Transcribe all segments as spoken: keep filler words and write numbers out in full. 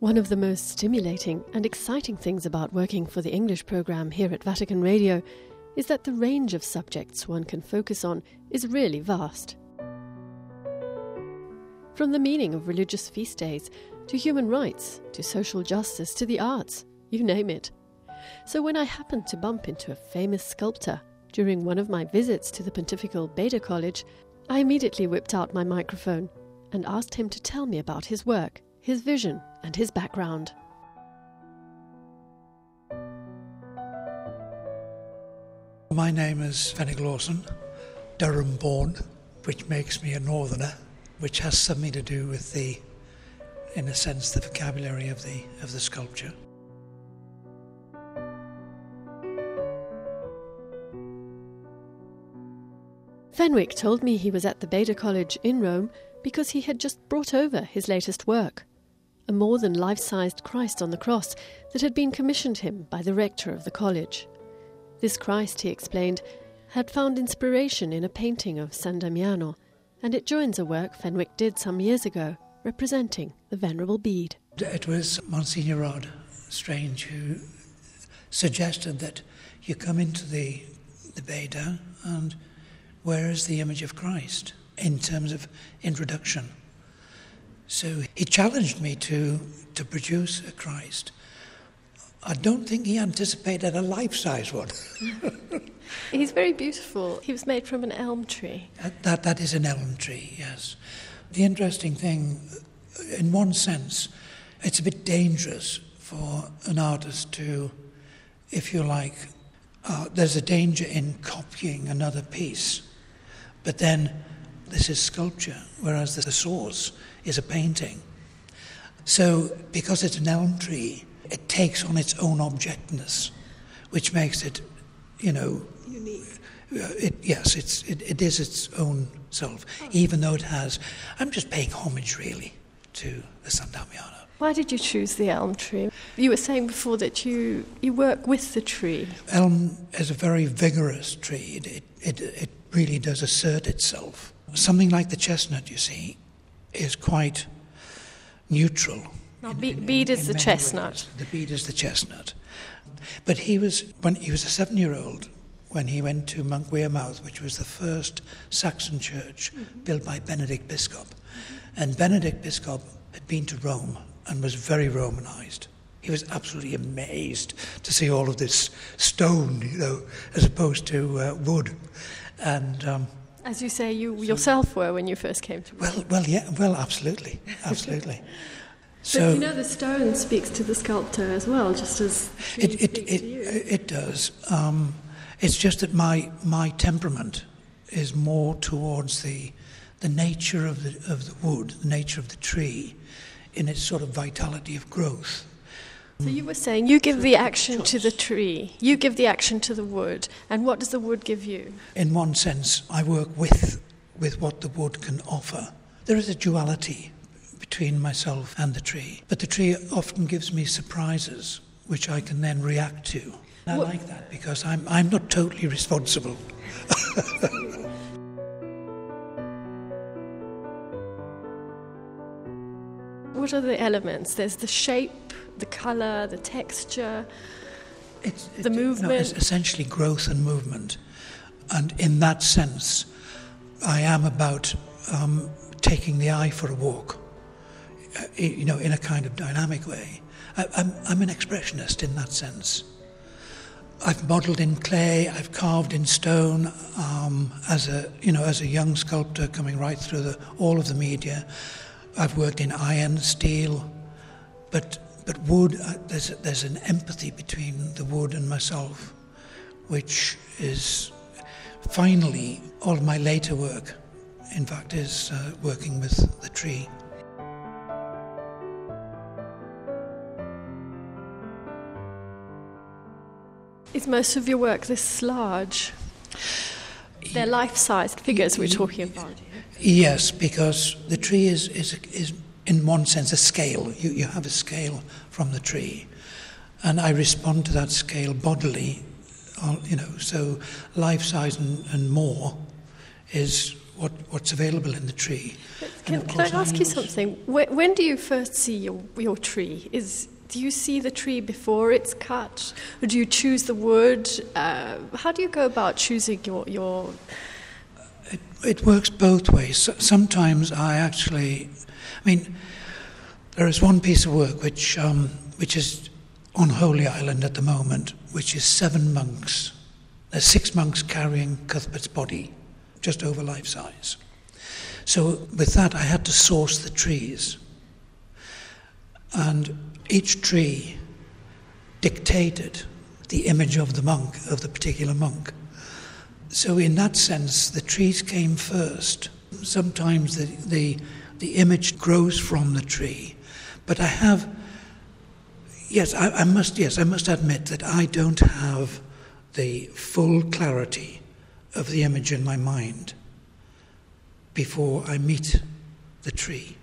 One of the most stimulating and exciting things about working for the English programme here at Vatican Radio is that the range of subjects one can focus on is really vast. From the meaning of religious feast days, to human rights, to social justice, to the arts, you name it. So when I happened to bump into a famous sculptor during one of my visits to the Pontifical Beda College, I immediately whipped out my microphone and asked him to tell me about his work, his vision and his background. My name is Fenwick Lawson, Durham born, which makes me a northerner, which has something to do with the, in a sense, the vocabulary of the of the sculpture. Fenwick told me he was at the Beda College in Rome because he had just brought over his latest work, a more than life-sized Christ on the cross that had been commissioned him by the rector of the college. This Christ, he explained, had found inspiration in a painting of San Damiano, and it joins a work Fenwick did some years ago, representing the Venerable Bede. It was Monsignor Rod Strange who suggested that you come into the, the Beda and where is the image of Christ in terms of introduction? So he challenged me to, to produce a Christ. I don't think he anticipated a life-size one. He's very beautiful. He was made from an elm tree. That, that, that is an elm tree, yes. The interesting thing, in one sense, it's a bit dangerous for an artist to, if you like, uh, there's a danger in copying another piece. But then this is sculpture, whereas the source is a painting. So because it's an elm tree, it takes on its own objectness, which makes it, you know, unique. It, yes, it's it, it is its own self, oh. Even though it has. I'm just paying homage, really, to the San Damiano. Why did you choose the elm tree? You were saying before that you, you work with the tree. Elm is a very vigorous tree. It, it, it, it really does assert itself. Something like the chestnut, you see, is quite neutral. No, be- Bede is the chestnut. Ways. The Bede is the chestnut. But he was, when he was a seven-year-old, when he went to Monk Wearmouth, which was the first Saxon church mm-hmm. built by Benedict Biscop. Mm-hmm. And Benedict Biscop had been to Rome and was very Romanized. He was absolutely amazed to see all of this stone, you know, as opposed to uh, wood. And um, as you say, you so, yourself were when you first came to Rome. Well, well, yeah, well, absolutely, absolutely. So, but you know, the stone speaks to the sculptor as well, just as it it it, it does. Um, it's just that my my temperament is more towards the the nature of the of the wood, the nature of the tree, in its sort of vitality of growth. So you were saying you give the action to the tree, you give the action to the wood, and what does the wood give you? In one sense, I work with with what the wood can offer. There is a duality between myself and the tree, but the tree often gives me surprises which I can then react to. And I what? like that because I'm I'm not totally responsible. What are the elements? There's the shape, the colour, the texture, it's, the it, movement. No, it's essentially growth and movement. And in that sense, I am about um, taking the eye for a walk, uh, you know, in a kind of dynamic way. I, I'm, I'm an expressionist in that sense. I've modelled in clay, I've carved in stone um, as a, you know, as a young sculptor coming right through the, all of the media. I've worked in iron, steel, but but wood. Uh, there's there's an empathy between the wood and myself, which is finally all of my later work. In fact, is uh, working with the tree. Is most of your work this large? They're life-sized figures we're talking about. Yes, because the tree is, is, is in one sense, a scale. You, you have a scale from the tree. And I respond to that scale bodily, you know, so life-size and, and more is what, what's available in the tree. Can, can I ask I you something? When, when do you first see your, your tree? Is Do you see the tree before it's cut? Or do you choose the wood? Uh, how do you go about choosing your... your... It, it works both ways. Sometimes I actually... I mean, there is one piece of work which um, which is on Holy Island at the moment, which is seven monks. There's six monks carrying Cuthbert's body, just over life size. So with that, I had to source the trees. And each tree dictated the image of the monk, of the particular monk. So in that sense, the trees came first. Sometimes the, the, the image grows from the tree. But I have, yes, I, I must, yes, I must admit that I don't have the full clarity of the image in my mind before I meet the tree.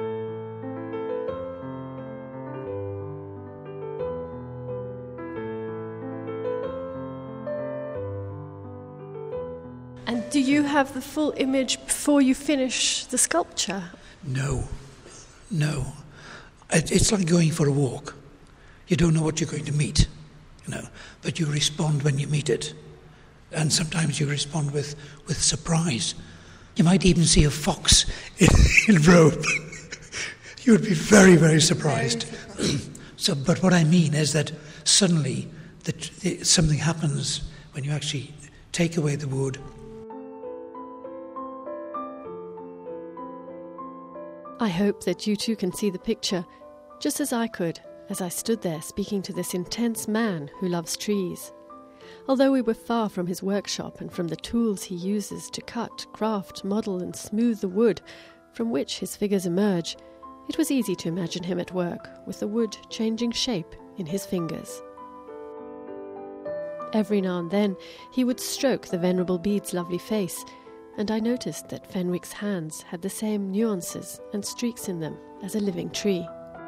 And do you have the full image before you finish the sculpture? No, no. It, it's like going for a walk. You don't know what you're going to meet, you know, but you respond when you meet it. And sometimes you respond with, with surprise. You might even see a fox in, in robe. You would be very, very surprised. Very surprised. So, but what I mean is that suddenly the, the, something happens when you actually take away the wood. I hope that you too can see the picture, just as I could, as I stood there speaking to this intense man who loves trees. Although we were far from his workshop and from the tools he uses to cut, craft, model and smooth the wood from which his figures emerge, it was easy to imagine him at work, with the wood changing shape in his fingers. Every now and then he would stroke the Venerable Bede's lovely face, and I noticed that Fenwick's hands had the same nuances and streaks in them as a living tree.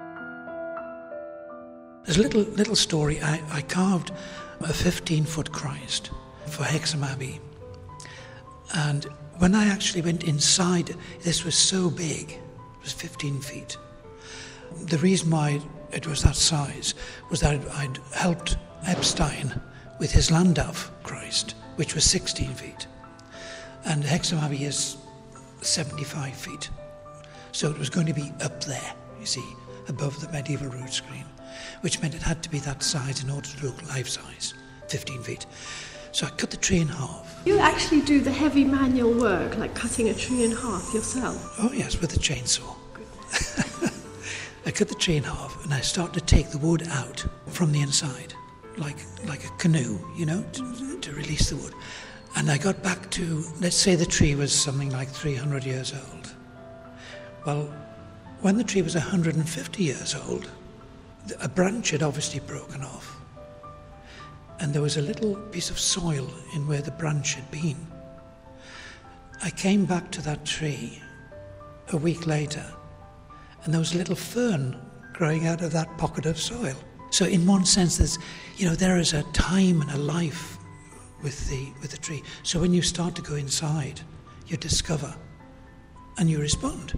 There's a little, little story. I, I carved a fifteen-foot Christ for Hexham Abbey. And when I actually went inside, this was so big. It was fifteen feet. The reason why it was that size was that I'd helped Epstein with his Landau Christ, which was sixteen feet. And Hexham Abbey is seventy-five feet. So it was going to be up there, you see, above the medieval rood screen, which meant it had to be that size in order to look life-size, fifteen feet. So I cut the tree in half. You actually do the heavy manual work, like cutting a tree in half yourself? Oh yes, with a chainsaw. I cut the tree in half and I started to take the wood out from the inside, like, like a canoe, you know, to, to release the wood. And I got back to, let's say the tree was something like three hundred years old. Well, when the tree was one hundred fifty years old, a branch had obviously broken off. And there was a little piece of soil in where the branch had been. I came back to that tree a week later, and there was a little fern growing out of that pocket of soil. So in one sense, there's, you know, there is a time and a life with the with the tree. So when you start to go inside, you discover and you respond.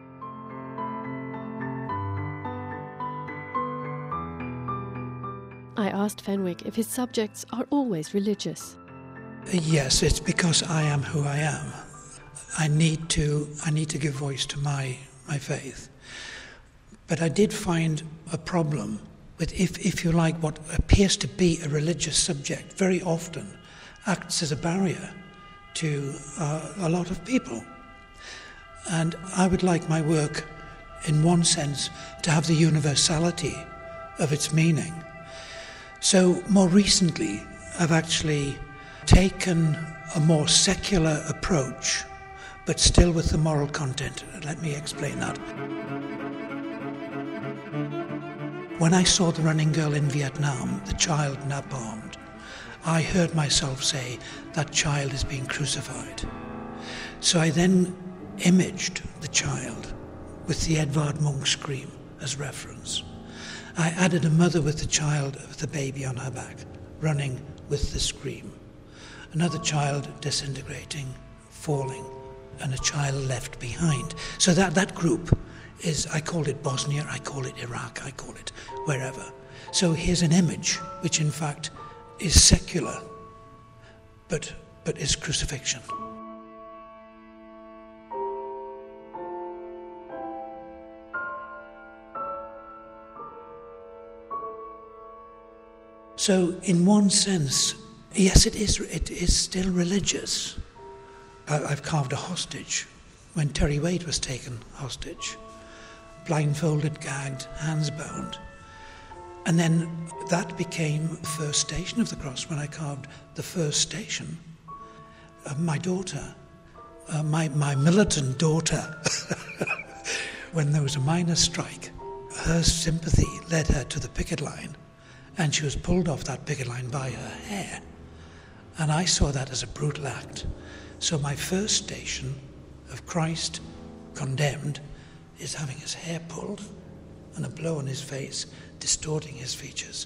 I asked Fenwick if his subjects are always religious. Yes, it's because I am who I am. I need to I need to give voice to my my faith. But I did find a problem with, if if you like, what appears to be a religious subject very often acts as a barrier to uh, a lot of people. And I would like my work, in one sense, to have the universality of its meaning. So more recently, I've actually taken a more secular approach, but still with the moral content. Let me explain that. When I saw the running girl in Vietnam, the child napalmed, I heard myself say, that child is being crucified. So I then imaged the child with the Edvard Munch scream as reference. I added a mother with the child, with the baby on her back, running with the scream. Another child disintegrating, falling, and a child left behind. So that, that group is, I call it Bosnia, I call it Iraq, I call it wherever. So here's an image which in fact is secular, but, but is crucifixion. So in one sense, yes, it is, it is still religious. I, I've carved a hostage when Terry Wade was taken hostage, blindfolded, gagged, hands bound. And then that became the first station of the cross when I carved the first station. Uh, my daughter, uh, my, my militant daughter, when there was a miners' strike, her sympathy led her to the picket line, and she was pulled off that picket line by her hair. And I saw that as a brutal act. So my first station of Christ condemned is having his hair pulled and a blow on his face, distorting his features.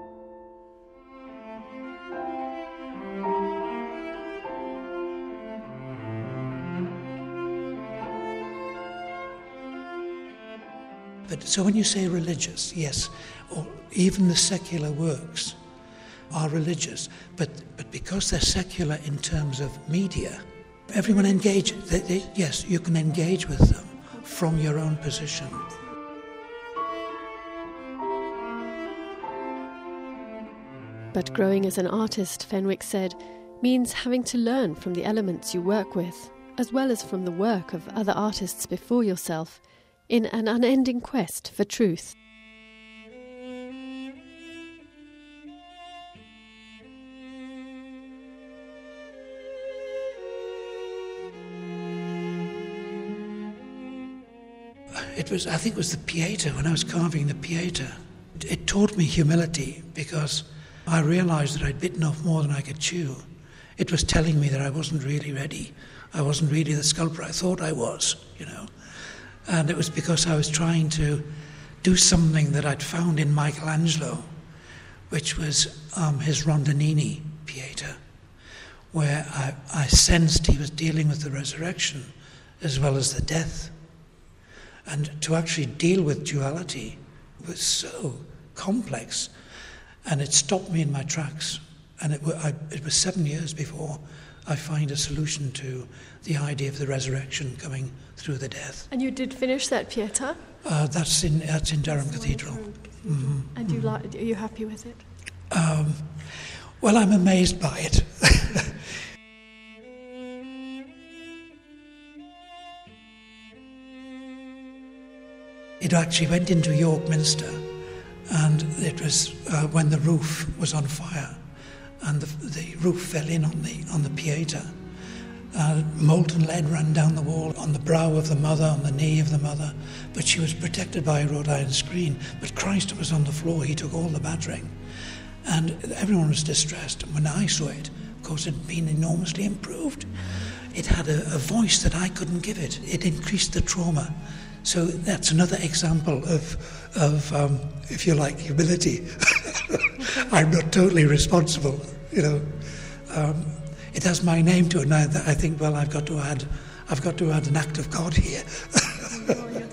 But so when you say religious, yes, or even the secular works are religious, but, but because they're secular in terms of media, everyone engage, they, they, yes, you can engage with them from your own position. But growing as an artist, Fenwick said, means having to learn from the elements you work with, as well as from the work of other artists before yourself, in an unending quest for truth. It was, I think it was the Pieta, when I was carving the Pieta. It, it taught me humility because I realised that I'd bitten off more than I could chew. It was telling me that I wasn't really ready. I wasn't really the sculptor I thought I was, you know. And it was because I was trying to do something that I'd found in Michelangelo, which was um, his Rondinini Pieta, where I, I sensed he was dealing with the resurrection as well as the death. And to actually deal with duality was so complex, and it stopped me in my tracks. And it, I, it was seven years before I find a solution to the idea of the resurrection coming through the death. And you did finish that Pieta? Uh, that's in that's in Durham that's Cathedral. Mm-hmm. And you like? Are you happy with it? Um, well, I'm amazed by it. It actually went into York Minster, and it was uh, when the roof was on fire, and the, the roof fell in on the on the Pieta. Uh, molten lead ran down the wall, on the brow of the mother, on the knee of the mother, but she was protected by a wrought iron screen. But Christ was on the floor, he took all the battering. And everyone was distressed. And when I saw it, of course, it had been enormously improved. It had a, a voice that I couldn't give it. It increased the trauma. So that's another example of, of um, if you like, humility. I'm not totally responsible, you know. Um, it has my name to it now. That I think, well, I've got to add, I've got to add an act of God here.